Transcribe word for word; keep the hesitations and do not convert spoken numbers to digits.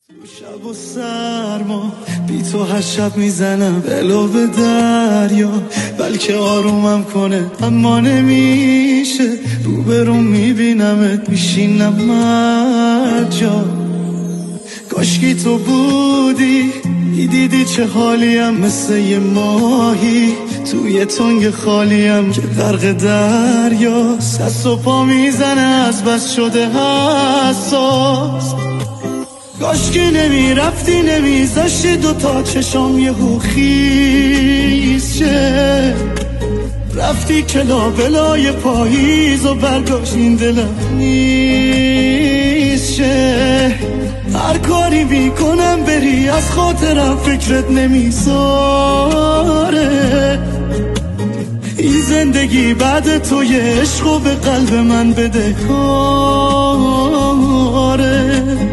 شب و سرما بی تو هر شب میزنم بلو به دریا، بلکه آرومم کنه اما نمیشه. روبروم میبینمت میشینم مرجا، کاشکی تو بودی میدیدی چه حالیم، مثل یه ماهی توی تنگ خالیم که غرق دریاست. دست و پا میزنه از بس شده حساس. کاشکی نمیرفتی نمیذاشتی دوتا چشام یهو خیز شه، رفتی کلا بلای پاییز و برگاشت این دلم نیست شه. هر کاری میکنم بری از خاطرم فکرت نمیذاره. این زندگی بعد تو یه عشق و به قلب من بده کاره.